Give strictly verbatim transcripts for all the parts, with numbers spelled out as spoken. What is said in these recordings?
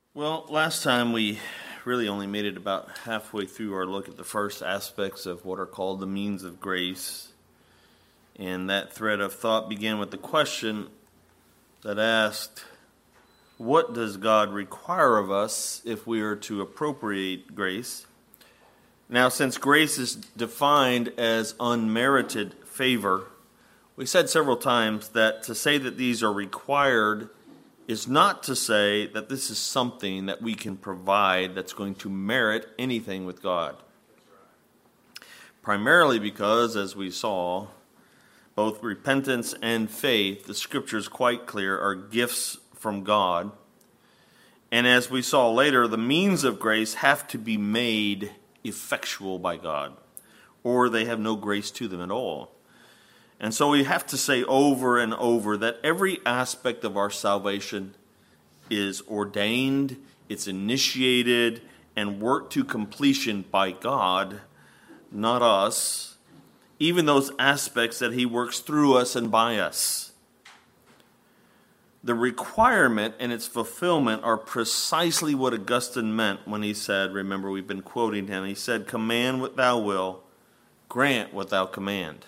Well, last time we really only made it about halfway through our look at the first aspects of what are called the means of grace. And that thread of thought began with the question that asked, what does God require of us if we are to appropriate grace? Now, since grace is defined as unmerited favor, we said several times that to say that these are required is not to say that this is something that we can provide that's going to merit anything with God. Primarily because, as we saw, both repentance and faith, the scripture is quite clear, are gifts from God. And as we saw later, the means of grace have to be made effectual by God, or they have no grace to them at all. And so we have to say over and over that every aspect of our salvation is ordained, it's initiated, and worked to completion by God, not us, even those aspects that he works through us and by us. The requirement and its fulfillment are precisely what Augustine meant when he said, remember we've been quoting him, he said, command what thou wilt, grant what thou command.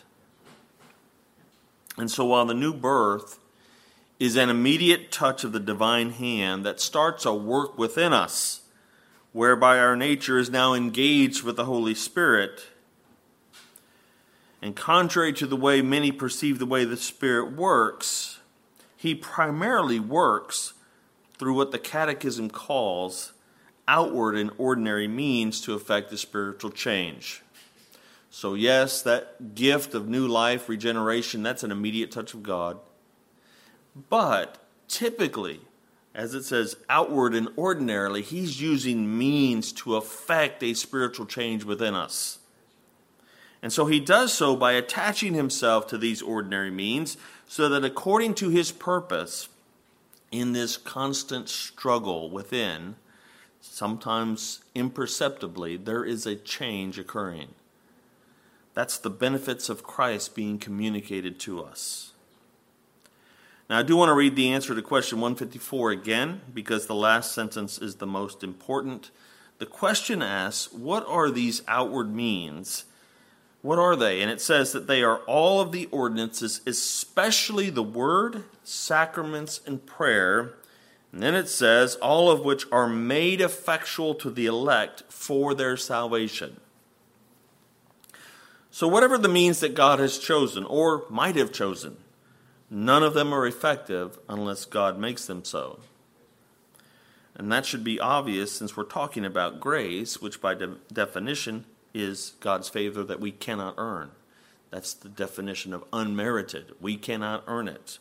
And so while the new birth is an immediate touch of the divine hand that starts a work within us, whereby our nature is now engaged with the Holy Spirit, and contrary to the way many perceive the way the Spirit works, he primarily works through what the Catechism calls outward and ordinary means to effect the spiritual change. So yes, that gift of new life, regeneration, that's an immediate touch of God. But typically, as it says, outward and ordinarily, he's using means to effect a spiritual change within us. And so he does so by attaching himself to these ordinary means so that according to his purpose, in this constant struggle within, sometimes imperceptibly, there is a change occurring. That's the benefits of Christ being communicated to us. Now, I do want to read the answer to question one fifty-four again, because the last sentence is the most important. The question asks, what are these outward means? What are they? And it says that they are all of the ordinances, especially the word, sacraments, and prayer. And then it says, all of which are made effectual to the elect for their salvation. So whatever the means that God has chosen, or might have chosen, none of them are effective unless God makes them so. And that should be obvious since we're talking about grace, which by de- definition is God's favor that we cannot earn. That's the definition of unmerited. We cannot earn it.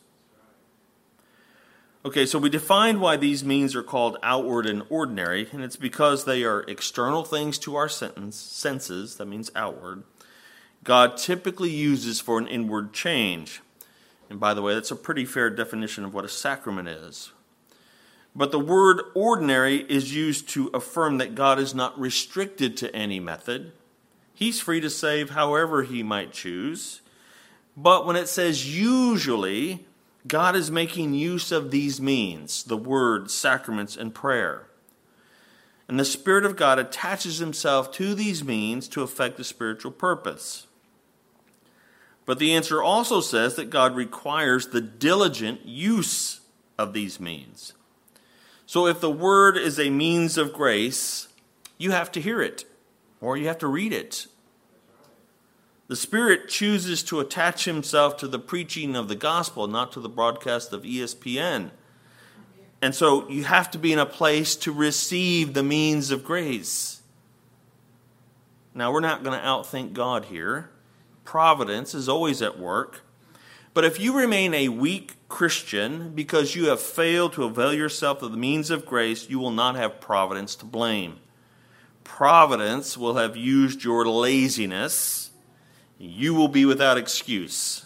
Okay, so we defined why these means are called outward and ordinary, and it's because they are external things to our sentence, senses, that means outward, God typically uses for an inward change. And by the way, that's a pretty fair definition of what a sacrament is. But the word ordinary is used to affirm that God is not restricted to any method. He's free to save however he might choose. But when it says usually, God is making use of these means, the word, sacraments, and prayer. And the Spirit of God attaches himself to these means to effect a spiritual purpose. But the answer also says that God requires the diligent use of these means. So if the word is a means of grace, you have to hear it, or you have to read it. The Spirit chooses to attach himself to the preaching of the gospel, not to the broadcast of E S P N. And so you have to be in a place to receive the means of grace. Now, we're not going to outthink God here. Providence is always at work. But if you remain a weak Christian because you have failed to avail yourself of the means of grace, you will not have providence to blame. Providence will have used your laziness. You will be without excuse.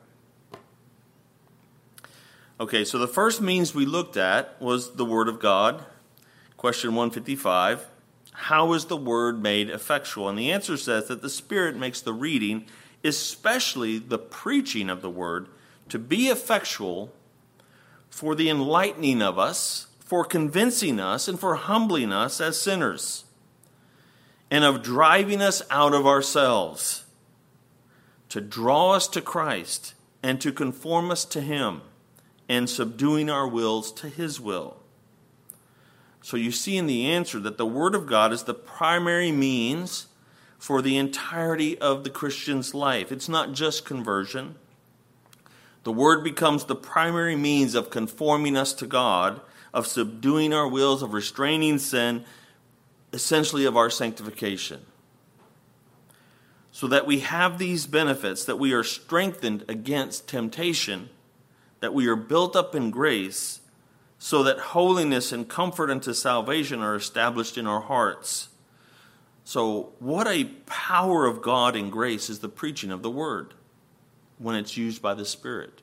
Okay, so the first means we looked at was the Word of God. Question one fifty-five. How is the Word made effectual? And the answer says that the Spirit makes the reading, especially the preaching of the Word, to be effectual for the enlightening of us, for convincing us and for humbling us as sinners, and of driving us out of ourselves, to draw us to Christ and to conform us to Him, and subduing our wills to His will. So you see in the answer that the Word of God is the primary means for the entirety of the Christian's life. It's not just conversion. The Word becomes the primary means of conforming us to God, of subduing our wills, of restraining sin, essentially of our sanctification. So that we have these benefits, that we are strengthened against temptation, that we are built up in grace, so that holiness and comfort unto salvation are established in our hearts. So what a power of God in grace is the preaching of the Word when it's used by the Spirit.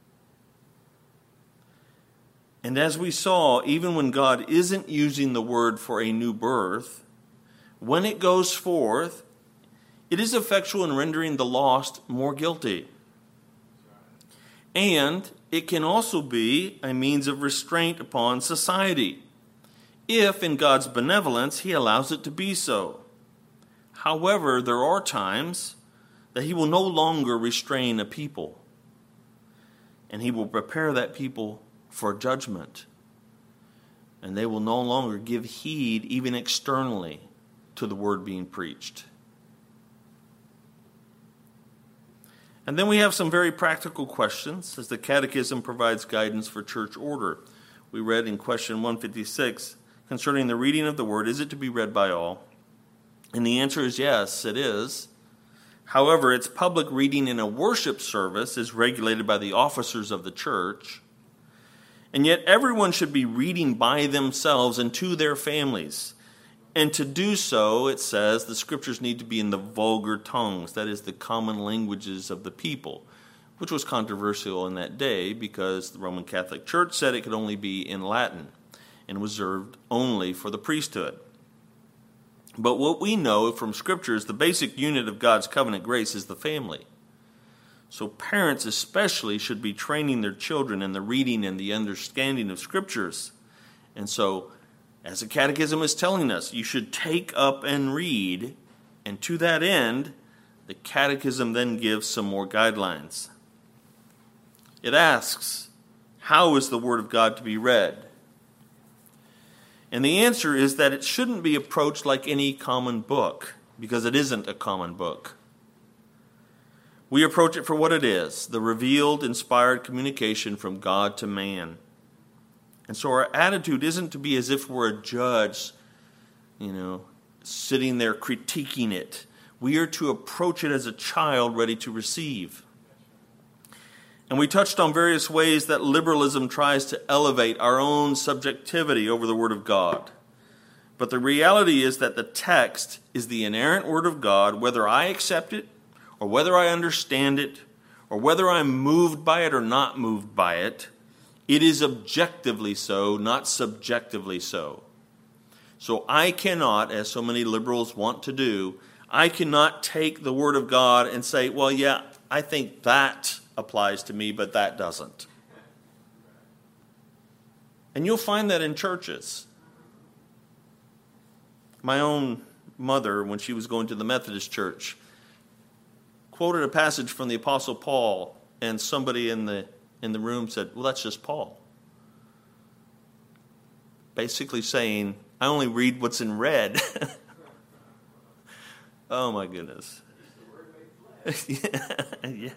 And as we saw, even when God isn't using the Word for a new birth, when it goes forth, it is effectual in rendering the lost more guilty. And it can also be a means of restraint upon society, if in God's benevolence He allows it to be so. However, there are times that He will no longer restrain a people, and He will prepare that people for judgment, and they will no longer give heed even externally to the word being preached. And then we have some very practical questions as the Catechism provides guidance for church order. We read in question one fifty-six concerning the reading of the word, is it to be read by all? And the answer is yes, it is. However, its public reading in a worship service is regulated by the officers of the church. And yet everyone should be reading by themselves and to their families. And to do so, it says, the scriptures need to be in the vulgar tongues, that is, the common languages of the people, which was controversial in that day because the Roman Catholic Church said it could only be in Latin and was reserved only for the priesthood. But what we know from Scripture is the basic unit of God's covenant grace is the family. So parents especially should be training their children in the reading and the understanding of Scriptures. And so, as the Catechism is telling us, you should take up and read, and to that end, the Catechism then gives some more guidelines. It asks, how is the Word of God to be read? And the answer is that it shouldn't be approached like any common book, because it isn't a common book. We approach it for what it is, the revealed, inspired communication from God to man. And so our attitude isn't to be as if we're a judge, you know, sitting there critiquing it. We are to approach it as a child ready to receive. And we touched on various ways that liberalism tries to elevate our own subjectivity over the Word of God. But the reality is that the text is the inerrant Word of God, whether I accept it, or whether I understand it, or whether I'm moved by it or not moved by it. It is objectively so, not subjectively so. So I cannot, as so many liberals want to do, I cannot take the Word of God and say, well, yeah, I think that applies to me, but that doesn't. And you'll find that in churches. My own mother, when she was going to the Methodist church, quoted a passage from the Apostle Paul, and somebody in the in the room said, well, that's just Paul. Basically saying, I only read what's in red. Oh, my goodness. yeah, yeah.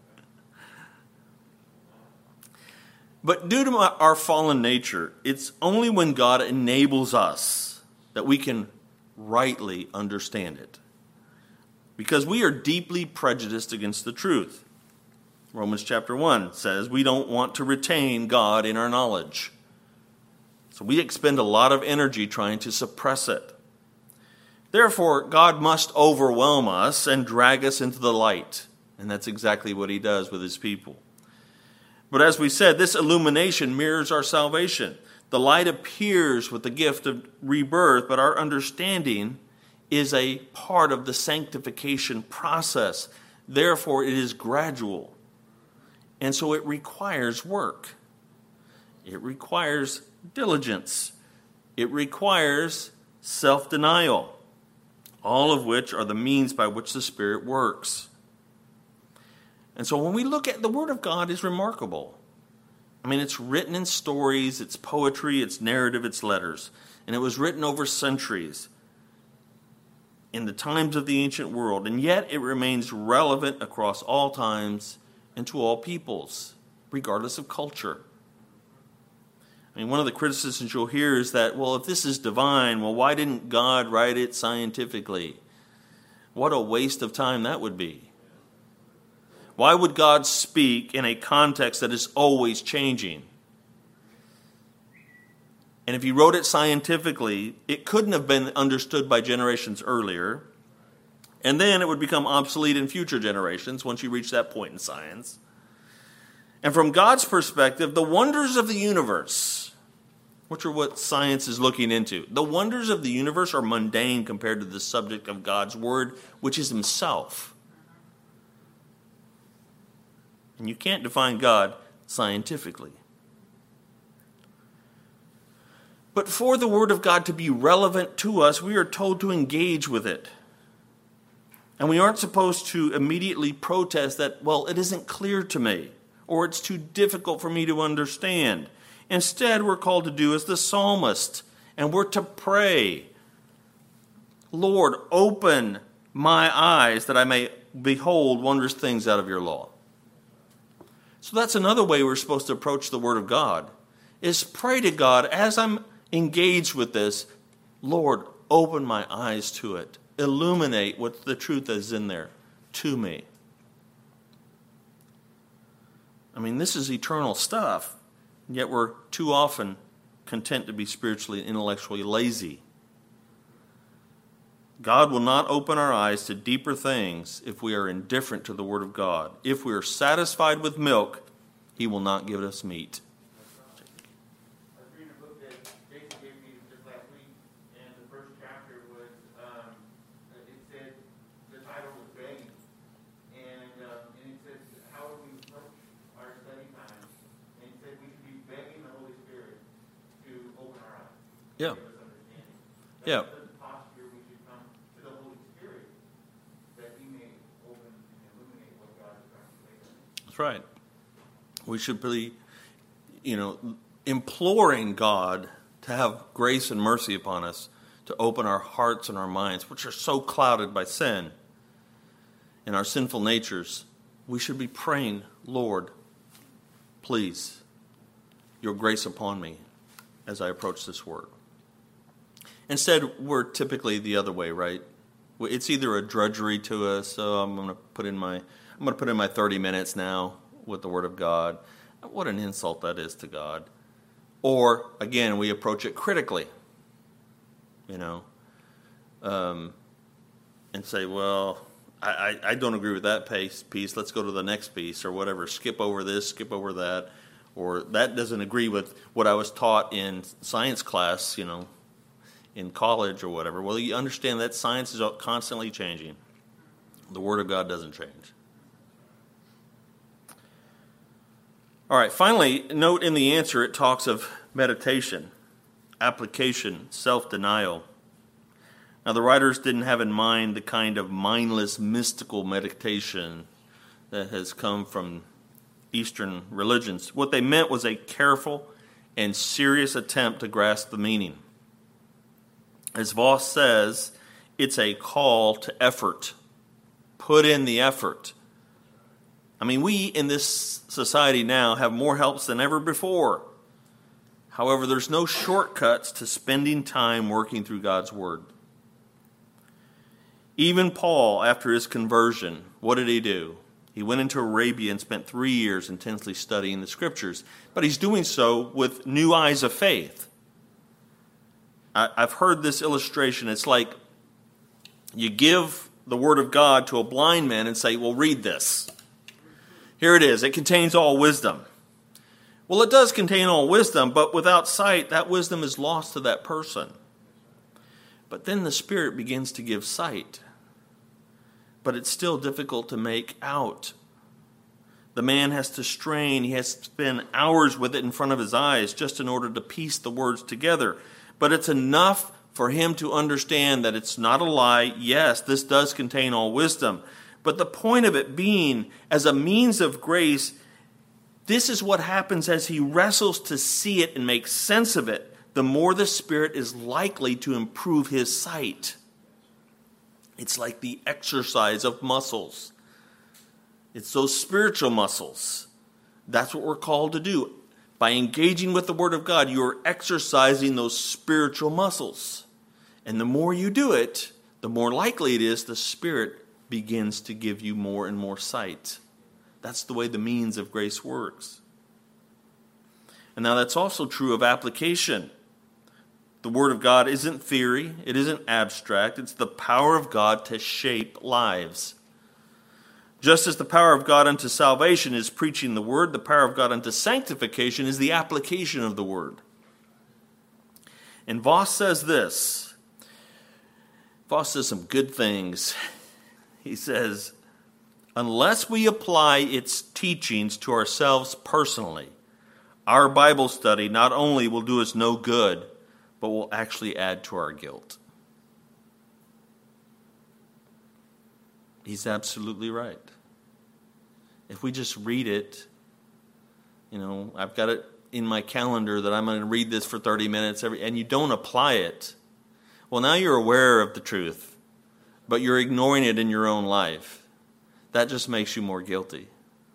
But due to my, our fallen nature, it's only when God enables us that we can rightly understand it. Because we are deeply prejudiced against the truth. Romans chapter one says we don't want to retain God in our knowledge. So we expend a lot of energy trying to suppress it. Therefore, God must overwhelm us and drag us into the light. And that's exactly what He does with His people. But as we said, this illumination mirrors our salvation. The light appears with the gift of rebirth, but our understanding is a part of the sanctification process. Therefore, it is gradual. And so it requires work. It requires diligence. It requires self-denial, all of which are the means by which the Spirit works. And so when we look at the Word of God is remarkable. I mean, it's written in stories, it's poetry, it's narrative, it's letters. And it was written over centuries in the times of the ancient world. And yet it remains relevant across all times and to all peoples, regardless of culture. I mean, one of the criticisms you'll hear is that, well, if this is divine, well, why didn't God write it scientifically? What a waste of time that would be. Why would God speak in a context that is always changing? And if he wrote it scientifically, it couldn't have been understood by generations earlier. And then it would become obsolete in future generations once you reach that point in science. And from God's perspective, the wonders of the universe, which are what science is looking into, the wonders of the universe are mundane compared to the subject of God's word, which is himself. And you can't define God scientifically. But for the Word of God to be relevant to us, we are told to engage with it. And we aren't supposed to immediately protest that, well, it isn't clear to me, or it's too difficult for me to understand. Instead, we're called to do as the psalmist, and we're to pray, Lord, open my eyes that I may behold wondrous things out of your law. So that's another way we're supposed to approach the Word of God, is pray to God as I'm engaged with this, Lord, open my eyes to it. Illuminate what the truth is in there to me. I mean, this is eternal stuff, yet we're too often content to be spiritually and intellectually lazy. God will not open our eyes to deeper things if we are indifferent to the Word of God. If we are satisfied with milk, he will not give us meat. I was reading a book that Jason gave me just last week, and the first chapter was, um, it said, the title was Begging. And, um, and it says, how do we approach our study time? And it said we should be begging the Holy Spirit to open our eyes. Yeah. Give us understanding. That's Yeah. the posture we should come to the Holy Spirit, that he may open and illuminate what God is trying to say to us. That's right. We should be, you know, imploring God to have grace and mercy upon us, to open our hearts and our minds, which are so clouded by sin and our sinful natures. We should be praying, Lord, please, your grace upon me as I approach this word. Instead, we're typically the other way, right? It's either a drudgery to us, so I'm going to put in my I'm going to put in my thirty minutes now with the Word of God. What an insult that is to God. Or, again, we approach it critically, you know, um, and say, well, I, I, I don't agree with that piece, piece. Let's go to the next piece or whatever. Skip over this, skip over that. Or that doesn't agree with what I was taught in science class, you know, in college or whatever. Well, you understand that science is constantly changing. The Word of God doesn't change. All right, finally, note in the answer it talks of meditation, application, self-denial. Now, the writers didn't have in mind the kind of mindless, mystical meditation that has come from Eastern religions. What they meant was a careful and serious attempt to grasp the meaning. As Voss says, it's a call to effort. Put in the effort. I mean, we in this society now have more helps than ever before. However, there's no shortcuts to spending time working through God's Word. Even Paul, after his conversion, what did he do? He went into Arabia and spent three years intensely studying the Scriptures. But he's doing so with new eyes of faith. I've heard this illustration. It's like you give the Word of God to a blind man and say, well, read this. Here it is. It contains all wisdom. Well, it does contain all wisdom, but without sight, that wisdom is lost to that person. But then the Spirit begins to give sight. But it's still difficult to make out. The man has to strain. He has to spend hours with it in front of his eyes just in order to piece the words together. But it's enough for him to understand that it's not a lie. Yes, this does contain all wisdom. But the point of it being, as a means of grace, this is what happens as he wrestles to see it and make sense of it. The more the Spirit is likely to improve his sight. It's like the exercise of muscles. It's those spiritual muscles. That's what we're called to do. By engaging with the Word of God, you are exercising those spiritual muscles. And the more you do it, the more likely it is the Spirit begins to give you more and more sight. That's the way the means of grace works. And now that's also true of application. The Word of God isn't theory. It isn't abstract. It's the power of God to shape lives. Just as the power of God unto salvation is preaching the Word, the power of God unto sanctification is the application of the Word. And Voss says this. Voss says some good things. He says, unless we apply its teachings to ourselves personally, our Bible study not only will do us no good, but will actually add to our guilt. He's absolutely right. If we just read it, you know, I've got it in my calendar that I'm going to read this for thirty minutes, every, and you don't apply it, well, now you're aware of the truth, but you're ignoring it in your own life. That just makes you more guilty.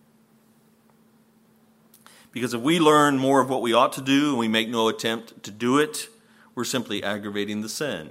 Because if we learn more of what we ought to do and we make no attempt to do it, we're simply aggravating the sin.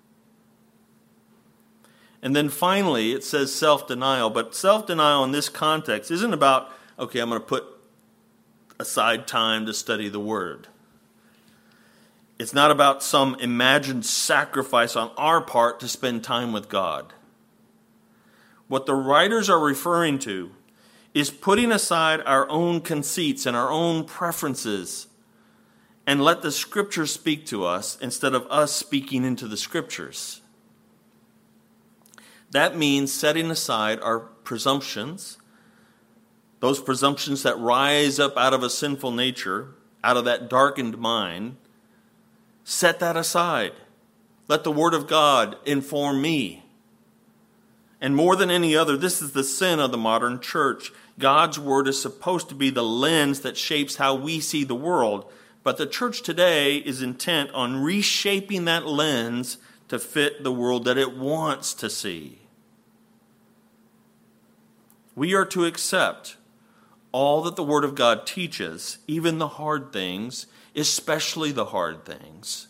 And then finally, it says self-denial. But self-denial in this context isn't about, okay, I'm going to put aside time to study the Word. It's not about some imagined sacrifice on our part to spend time with God. What the writers are referring to is putting aside our own conceits and our own preferences and let the Scriptures speak to us instead of us speaking into the Scriptures. That means setting aside our presumptions, those presumptions that rise up out of a sinful nature, out of that darkened mind. Set that aside. Let the Word of God inform me. And more than any other, this is the sin of the modern church. God's Word is supposed to be the lens that shapes how we see the world. But the church today is intent on reshaping that lens to fit the world that it wants to see. We are to accept all that the Word of God teaches, even the hard things, especially the hard things.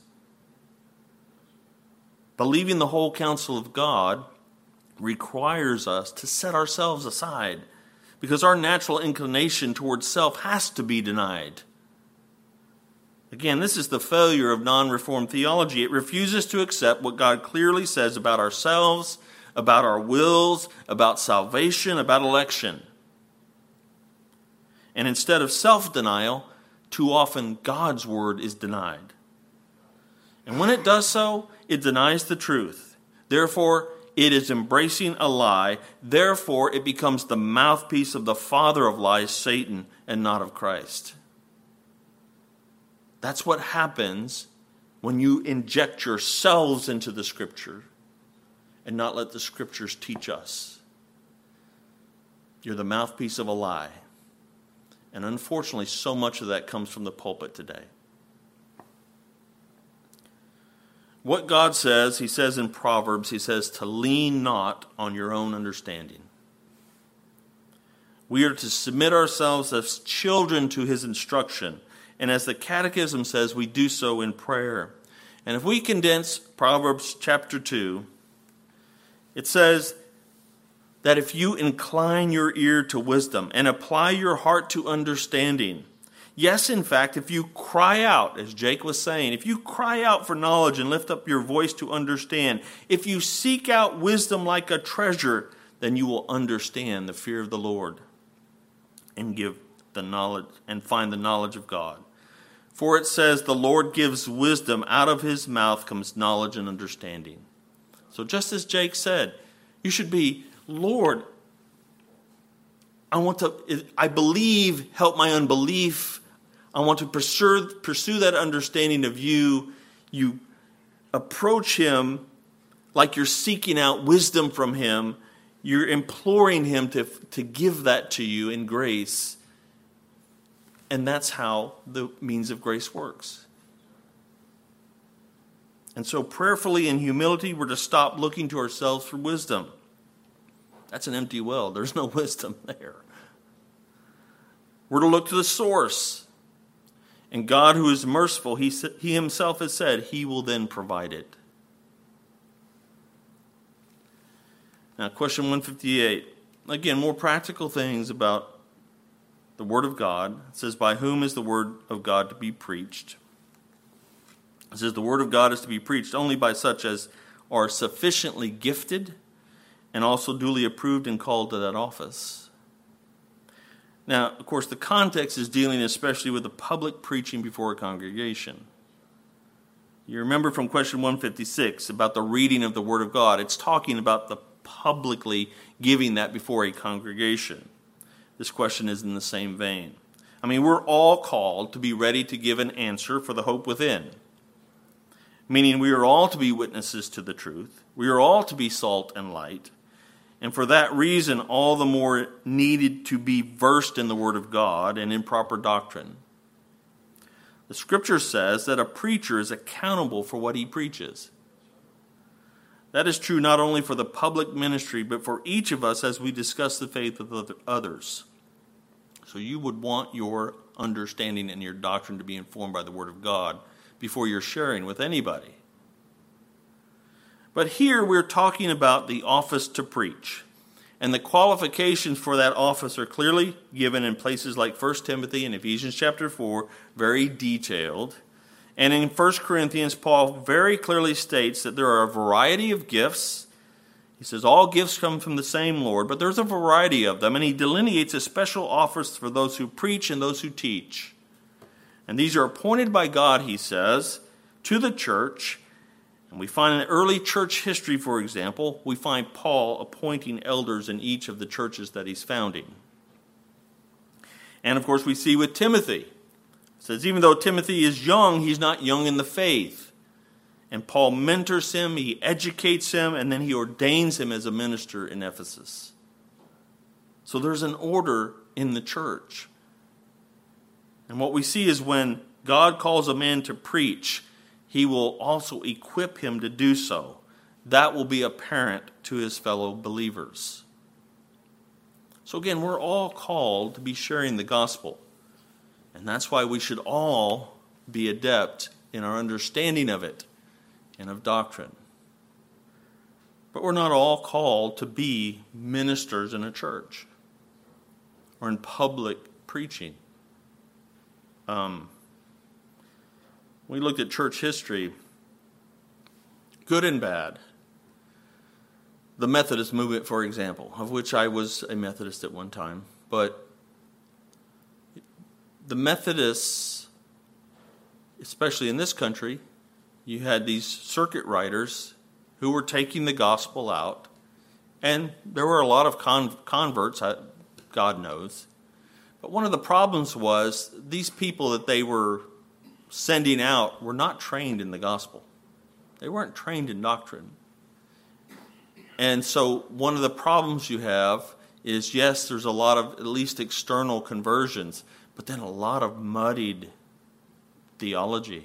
Believing the whole counsel of God requires us to set ourselves aside, because our natural inclination towards self has to be denied. Again, this is the failure of non-reformed theology. It refuses to accept what God clearly says about ourselves, about our wills, about salvation, about election. And instead of self-denial, too often God's Word is denied. And when it does so, it denies the truth. Therefore, it is embracing a lie. Therefore, it becomes the mouthpiece of the father of lies, Satan, and not of Christ. That's what happens when you inject yourselves into the Scripture and not let the Scriptures teach us. You're the mouthpiece of a lie. And unfortunately, so much of that comes from the pulpit today. What God says, He says in Proverbs, He says to lean not on your own understanding. We are to submit ourselves as children to His instruction. And as the Catechism says, we do so in prayer. And if we condense Proverbs chapter two, it says that if you incline your ear to wisdom and apply your heart to understanding, yes, in fact, if you cry out, as Jake was saying, if you cry out for knowledge and lift up your voice to understand, if you seek out wisdom like a treasure, then you will understand the fear of the Lord and give the knowledge and find the knowledge of God. For it says, the Lord gives wisdom, out of His mouth comes knowledge and understanding. So just as Jake said, you should be, Lord, I want to, I believe, help my unbelief. I want to pursue, pursue that understanding of you. You approach him like you're seeking out wisdom from him. You're imploring him to, to give that to you in grace. And that's how the means of grace works. And so prayerfully in humility, we're to stop looking to ourselves for wisdom. That's an empty well. There's no wisdom there. We're to look to the source. And God, who is merciful, he, he himself has said, he will then provide it. Now, question one fifty-eight. Again, more practical things about the Word of God. It says, by whom is the Word of God to be preached? It says, the Word of God is to be preached only by such as are sufficiently gifted and also duly approved and called to that office. Now, of course, the context is dealing especially with the public preaching before a congregation. You remember from question one fifty-six about the reading of the Word of God. It's talking about the publicly giving that before a congregation. This question is in the same vein. I mean, we're all called to be ready to give an answer for the hope within. Meaning we are all to be witnesses to the truth. We are all to be salt and light. And for that reason, all the more needed to be versed in the Word of God and in proper doctrine. The Scripture says that a preacher is accountable for what he preaches. That is true not only for the public ministry, but for each of us as we discuss the faith of others. So you would want your understanding and your doctrine to be informed by the Word of God before you're sharing with anybody. But here we're talking about the office to preach. And the qualifications for that office are clearly given in places like First Timothy and Ephesians chapter four, very detailed. And in First Corinthians, Paul very clearly states that there are a variety of gifts. He says all gifts come from the same Lord, but there's a variety of them. And he delineates a special office for those who preach and those who teach. And these are appointed by God, he says, to the church. And we find in early church history, for example, we find Paul appointing elders in each of the churches that he's founding. And of course we see with Timothy. It says even though Timothy is young, he's not young in the faith. And Paul mentors him, he educates him, and then he ordains him as a minister in Ephesus. So there's an order in the church. And what we see is when God calls a man to preach, he will also equip him to do so. That will be apparent to his fellow believers. So again, we're all called to be sharing the gospel. And that's why we should all be adept in our understanding of it and of doctrine. But we're not all called to be ministers in a church or in public preaching. Um, we looked at church history, good and bad. The Methodist movement, for example, of which I was a Methodist at one time, but the Methodists, especially in this country, you had these circuit riders who were taking the gospel out, and there were a lot of con- converts, God knows. But one of the problems was these people that they were sending out were not trained in the gospel. They weren't trained in doctrine. And so one of the problems you have is, yes, there's a lot of at least external conversions, but then a lot of muddied theology.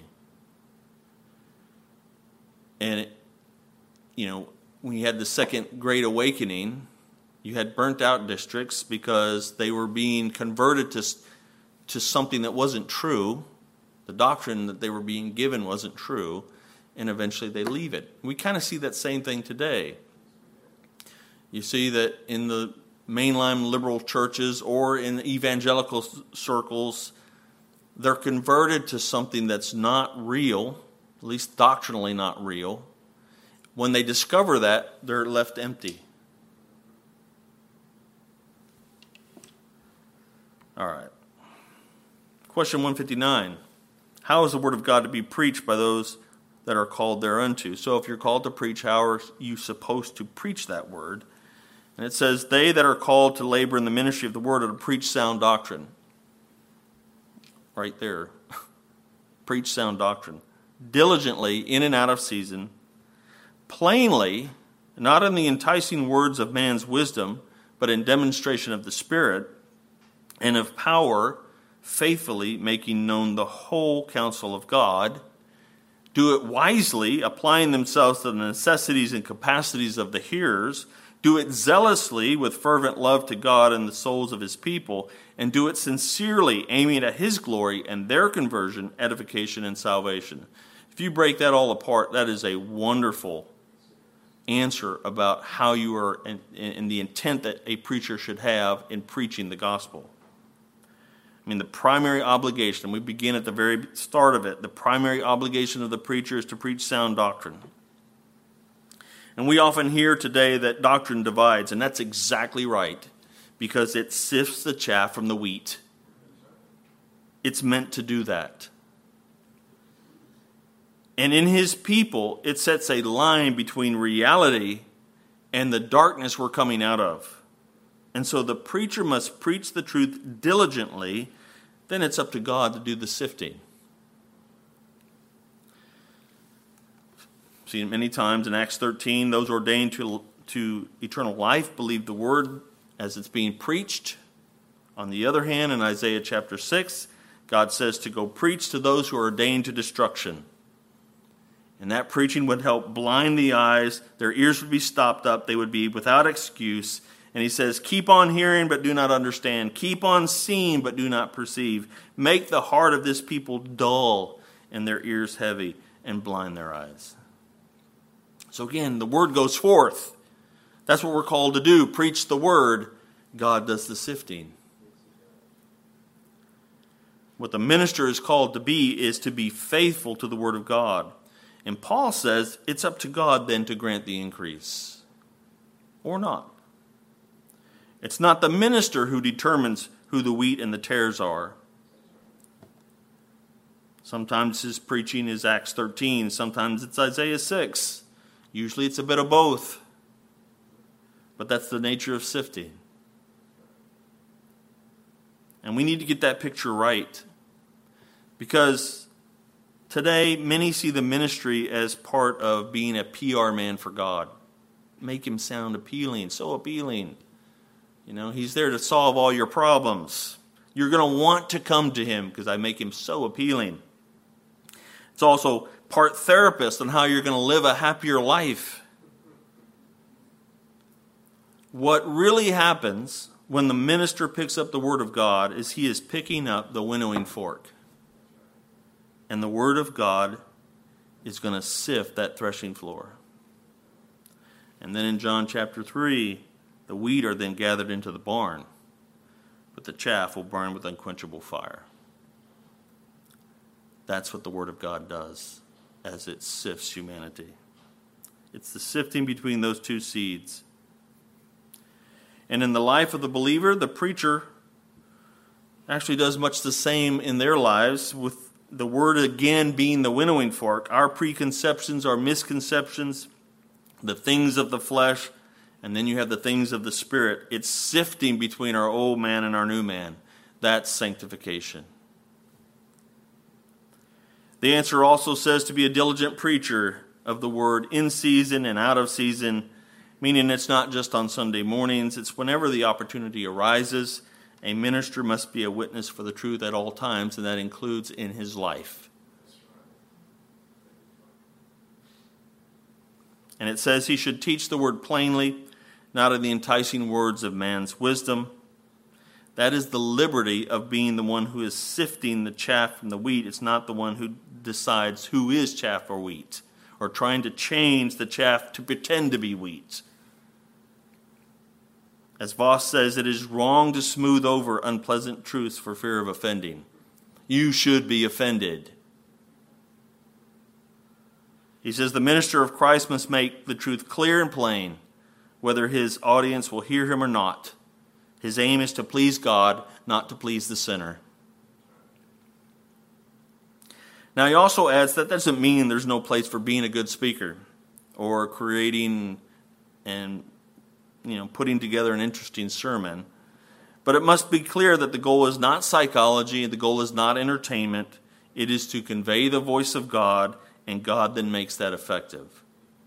And, it, you know, when you had the Second Great Awakening, you had burnt out districts because they were being converted to, to something that wasn't true. The doctrine that they were being given wasn't true, and eventually they leave it. We kind of see that same thing today. You see that in the mainline liberal churches or in evangelical circles, they're converted to something that's not real, at least doctrinally not real. When they discover that, they're left empty. All right. Question one fifty-nine. How is the word of God to be preached by those that are called thereunto? So if you're called to preach, how are you supposed to preach that word? And it says, they that are called to labor in the ministry of the word are to preach sound doctrine. Right there. Preach sound doctrine. Diligently, in and out of season. Plainly, not in the enticing words of man's wisdom, but in demonstration of the Spirit, and of power, faithfully making known the whole counsel of God. Do it wisely, applying themselves to the necessities and capacities of the hearers. Do it zealously with fervent love to God and the souls of his people, and do it sincerely, aiming at his glory and their conversion, edification, and salvation. If you break that all apart, that is a wonderful answer about how you are, and the intent that a preacher should have in preaching the gospel. I mean, the primary obligation, we begin at the very start of it, the primary obligation of the preacher is to preach sound doctrine. And we often hear today that doctrine divides, and that's exactly right, because it sifts the chaff from the wheat. It's meant to do that. And in his people, it sets a line between reality and the darkness we're coming out of. And so the preacher must preach the truth diligently, then it's up to God to do the sifting. Seen it many times in Acts thirteen, those ordained to, to eternal life believe the word as it's being preached. On the other hand, in Isaiah chapter six, God says to go preach to those who are ordained to destruction. And that preaching would help blind the eyes, their ears would be stopped up, they would be without excuse. And he says, keep on hearing but do not understand. Keep on seeing but do not perceive. Make the heart of this people dull and their ears heavy, and blind their eyes. So again, the word goes forth. That's what we're called to do. Preach the word. God does the sifting. What the minister is called to be is to be faithful to the word of God. And Paul says it's up to God then to grant the increase. Or not. It's not the minister who determines who the wheat and the tares are. Sometimes his preaching is Acts thirteen. Sometimes it's Isaiah six. Usually it's a bit of both. But that's the nature of sifting. And we need to get that picture right. Because today, many see the ministry as part of being a P R man for God. Make him sound appealing, so appealing. You know, he's there to solve all your problems. You're going to want to come to him because I make him so appealing. It's also part therapist on how you're going to live a happier life. What really happens when the minister picks up the word of God is he is picking up the winnowing fork. And the word of God is going to sift that threshing floor. And then in John chapter three, the wheat are then gathered into the barn, but the chaff will burn with unquenchable fire. That's what the word of God does as it sifts humanity. It's the sifting between those two seeds. And in the life of the believer, the preacher actually does much the same in their lives, with the word again being the winnowing fork. Our preconceptions, our misconceptions, the things of the flesh, and then you have the things of the Spirit. It's sifting between our old man and our new man. That's sanctification. The answer also says to be a diligent preacher of the word in season and out of season, meaning it's not just on Sunday mornings. It's whenever the opportunity arises. A minister must be a witness for the truth at all times, and that includes in his life. And it says he should teach the word plainly, not in the enticing words of man's wisdom. That is the liberty of being the one who is sifting the chaff from the wheat. It's not the one who decides who is chaff or wheat, or trying to change the chaff to pretend to be wheat. As Voss says, it is wrong to smooth over unpleasant truths for fear of offending. You should be offended. He says the minister of Christ must make the truth clear and plain, whether his audience will hear him or not. His aim is to please God, not to please the sinner. Now he also adds that doesn't mean there's no place for being a good speaker or creating and you know, putting together an interesting sermon. But it must be clear that the goal is not psychology, the goal is not entertainment. It is to convey the voice of God, and God then makes that effective.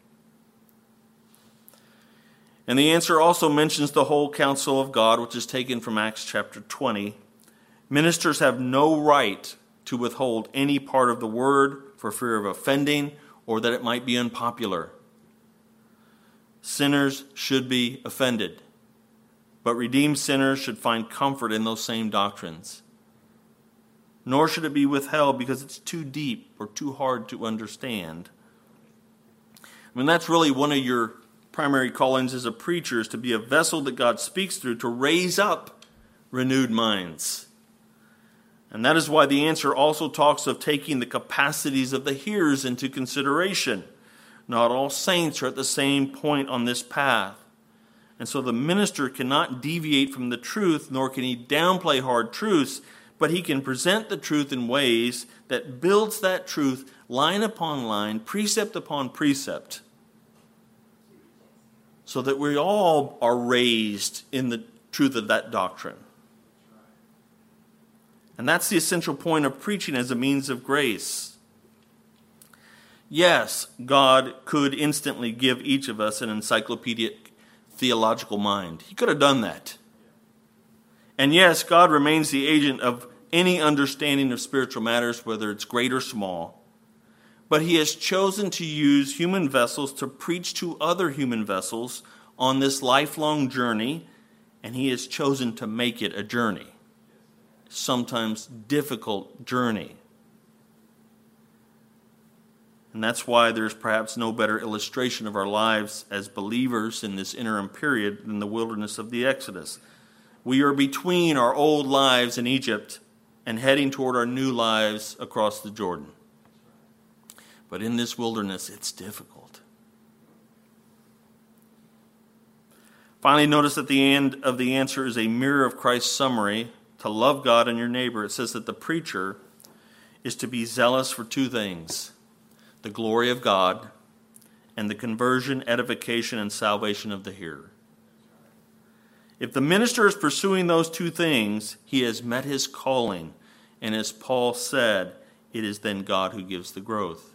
And the answer also mentions the whole counsel of God, which is taken from Acts chapter twenty. Ministers have no right to withhold any part of the word for fear of offending or that it might be unpopular. Sinners should be offended, but redeemed sinners should find comfort in those same doctrines. Nor should it be withheld because it's too deep or too hard to understand. I mean, that's really one of your primary callings as a preacher, is to be a vessel that God speaks through to raise up renewed minds. And that is why the answer also talks of taking the capacities of the hearers into consideration. Not all saints are at the same point on this path. And so the minister cannot deviate from the truth, nor can he downplay hard truths, but he can present the truth in ways that builds that truth line upon line, precept upon precept, so that we all are raised in the truth of that doctrine. And that's the essential point of preaching as a means of grace. Yes, God could instantly give each of us an encyclopedic theological mind. He could have done that. And yes, God remains the agent of any understanding of spiritual matters, whether it's great or small. But he has chosen to use human vessels to preach to other human vessels on this lifelong journey, and he has chosen to make it a journey. Sometimes difficult journey. And that's why there's perhaps no better illustration of our lives as believers in this interim period than the wilderness of the Exodus. We are between our old lives in Egypt and heading toward our new lives across the Jordan. But in this wilderness, it's difficult. Finally, notice at the end of the answer is a mirror of Christ's summary. To love God and your neighbor, it says that the preacher is to be zealous for two things: the glory of God and the conversion, edification, and salvation of the hearer. If the minister is pursuing those two things, he has met his calling. And as Paul said, it is then God who gives the growth.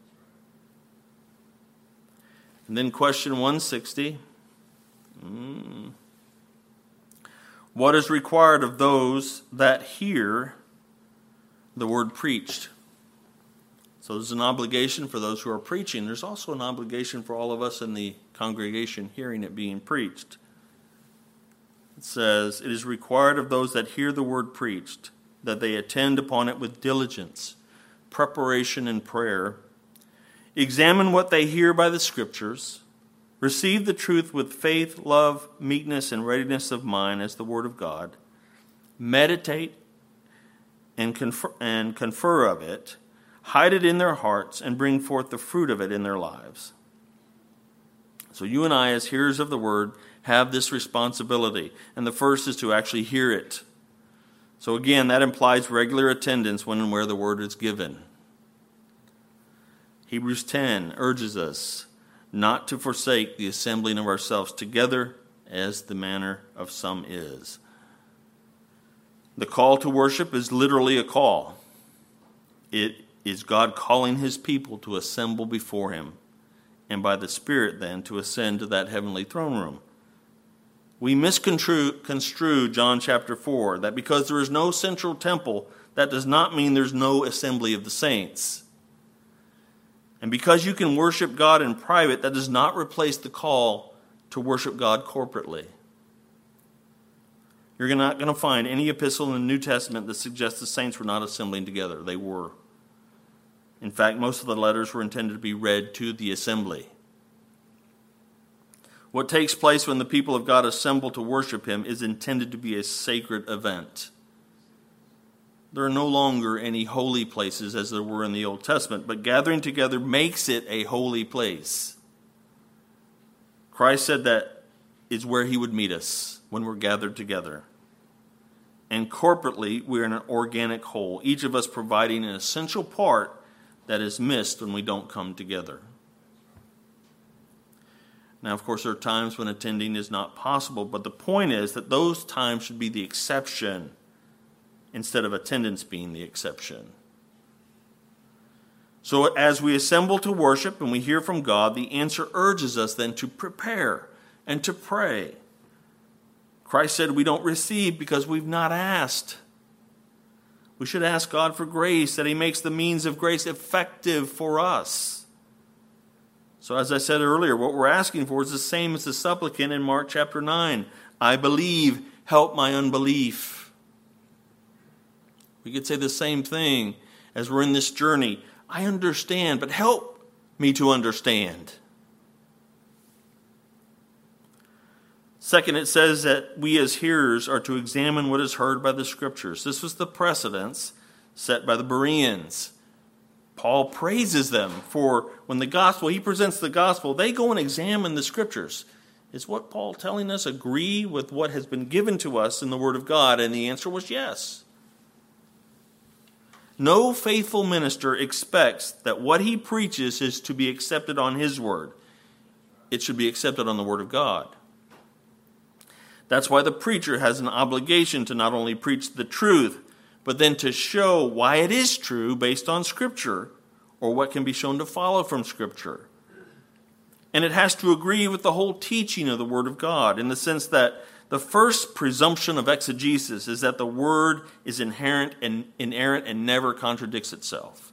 And then question one sixty. Mm. What is required of those that hear the word preached? So there's an obligation for those who are preaching. There's also an obligation for all of us in the congregation hearing it being preached. It says, it is required of those that hear the word preached that they attend upon it with diligence, preparation, and prayer. Examine what they hear by the Scriptures. Receive the truth with faith, love, meekness, and readiness of mind as the Word of God. Meditate and confer, and confer of it. Hide it in their hearts and bring forth the fruit of it in their lives. So you and I, as hearers of the Word, have this responsibility. And the first is to actually hear it. So again, that implies regular attendance when and where the Word is given. Hebrews ten urges us not to forsake the assembling of ourselves together, as the manner of some is. The call to worship is literally a call. It is God calling his people to assemble before him, and by the Spirit then to ascend to that heavenly throne room. We misconstrue construe John chapter four, that because there is no central temple, that does not mean there's no assembly of the saints. And because you can worship God in private, that does not replace the call to worship God corporately. You're not going to find any epistle in the New Testament that suggests the saints were not assembling together. They were. In fact, most of the letters were intended to be read to the assembly. What takes place when the people of God assemble to worship him is intended to be a sacred event. There are no longer any holy places as there were in the Old Testament, but gathering together makes it a holy place. Christ said that is where he would meet us when we're gathered together. And corporately, we're in an organic whole, each of us providing an essential part that is missed when we don't come together. Now, of course, there are times when attending is not possible, but the point is that those times should be the exception instead of attendance being the exception. So as we assemble to worship and we hear from God, the answer urges us then to prepare and to pray. Christ said we don't receive because we've not asked. We should ask God for grace, that he makes the means of grace effective for us. So as I said earlier, what we're asking for is the same as the supplicant in Mark chapter nine. I believe, help my unbelief. We could say the same thing as we're in this journey. I understand, but help me to understand. Second, it says that we as hearers are to examine what is heard by the Scriptures. This was the precedence set by the Bereans. Paul praises them for when the gospel, he presents the gospel, they go and examine the Scriptures. Is what Paul telling us agree with what has been given to us in the Word of God? And the answer was yes. No faithful minister expects that what he preaches is to be accepted on his word. It should be accepted on the Word of God. That's why the preacher has an obligation to not only preach the truth, but then to show why it is true based on Scripture, or what can be shown to follow from Scripture. And it has to agree with the whole teaching of the Word of God, in the sense that the first presumption of exegesis is that the Word is inherent and inerrant and never contradicts itself.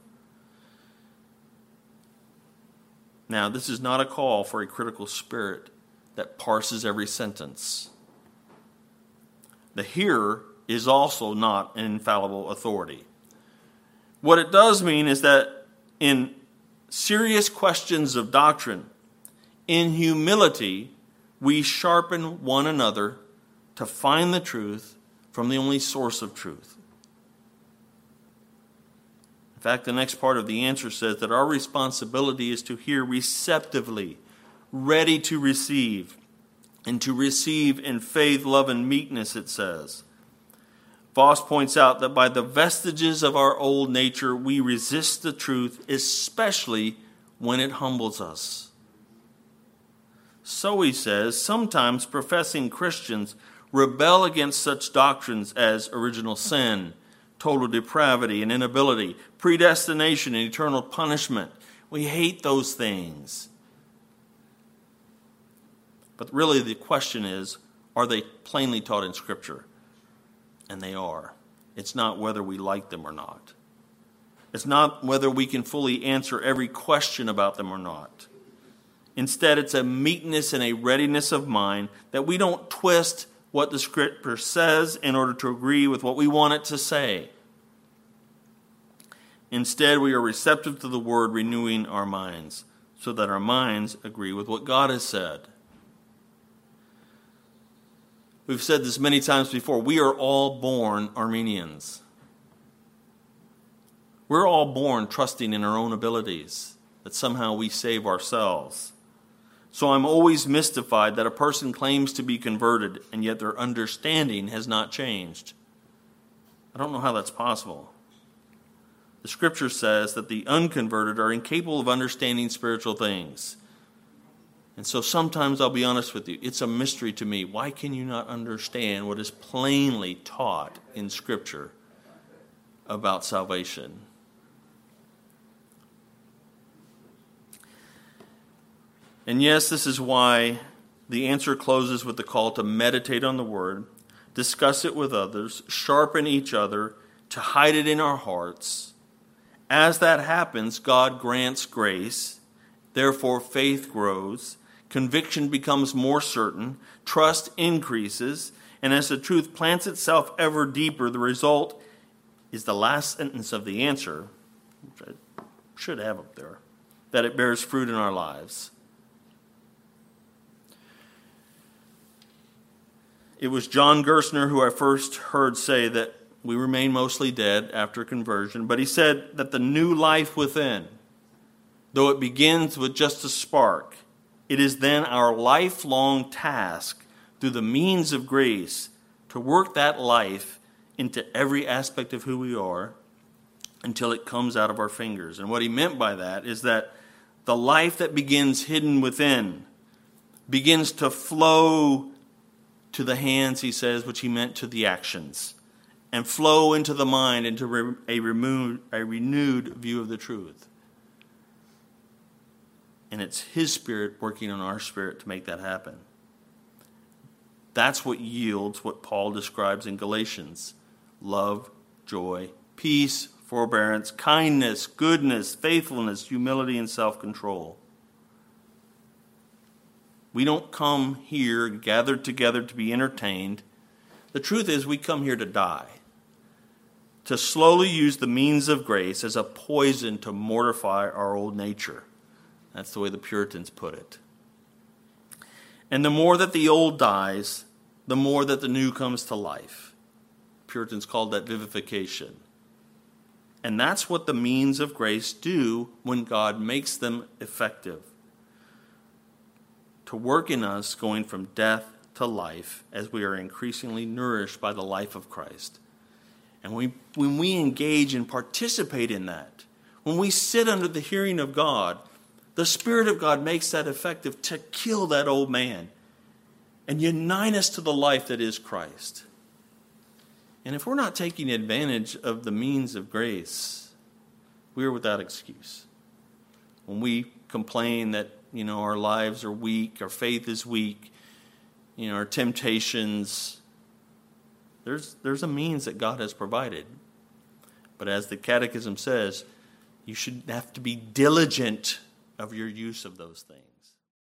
Now, this is not a call for a critical spirit that parses every sentence. The hearer is also not an infallible authority. What it does mean is that in serious questions of doctrine, in humility, we sharpen one another to find the truth from the only source of truth. In fact, the next part of the answer says that our responsibility is to hear receptively, ready to receive, and to receive in faith, love, and meekness, it says. Voss points out that by the vestiges of our old nature, we resist the truth, especially when it humbles us. So, he says, sometimes professing Christians rebel against such doctrines as original sin, total depravity and inability, predestination and eternal punishment. We hate those things. But really the question is, are they plainly taught in Scripture? And they are. It's not whether we like them or not. It's not whether we can fully answer every question about them or not. Instead, it's a meekness and a readiness of mind that we don't twist what the Scripture says in order to agree with what we want it to say. Instead, we are receptive to the Word, renewing our minds so that our minds agree with what God has said. We've said this many times before. We are all born Armenians. We're all born trusting in our own abilities, that somehow we save ourselves. So I'm always mystified that a person claims to be converted, and yet their understanding has not changed. I don't know how that's possible. The Scripture says that the unconverted are incapable of understanding spiritual things. And so sometimes, I'll be honest with you, it's a mystery to me. Why can you not understand what is plainly taught in Scripture about salvation? And yes, this is why the answer closes with the call to meditate on the Word, discuss it with others, sharpen each other, to hide it in our hearts. As that happens, God grants grace. Therefore, faith grows. Conviction becomes more certain, trust increases, and as the truth plants itself ever deeper, the result is the last sentence of the answer, which I should have up there, that it bears fruit in our lives. It was John Gerstner who I first heard say that we remain mostly dead after conversion, but he said that the new life within, though it begins with just a spark, it is then our lifelong task, through the means of grace, to work that life into every aspect of who we are until it comes out of our fingers. And what he meant by that is that the life that begins hidden within begins to flow to the hands, he says, which he meant to the actions, and flow into the mind, into a, removed, a renewed view of the truth. And it's his Spirit working on our spirit to make that happen. That's what yields what Paul describes in Galatians: love, joy, peace, forbearance, kindness, goodness, faithfulness, humility, and self-control. We don't come here gathered together to be entertained. The truth is, we come here to die, to slowly use the means of grace as a poison to mortify our old nature. That's the way the Puritans put it. And the more that the old dies, the more that the new comes to life. Puritans called that vivification. And that's what the means of grace do when God makes them effective. To work in us, going from death to life, as we are increasingly nourished by the life of Christ. And we, when we engage and participate in that, when we sit under the hearing of God, the Spirit of God makes that effective to kill that old man and unite us to the life that is Christ. And if we're not taking advantage of the means of grace, we are without excuse. When we complain that, you know, our lives are weak, our faith is weak, you know, our temptations, there's there's a means that God has provided. But as the Catechism says, you should have to be diligent of your use of those things.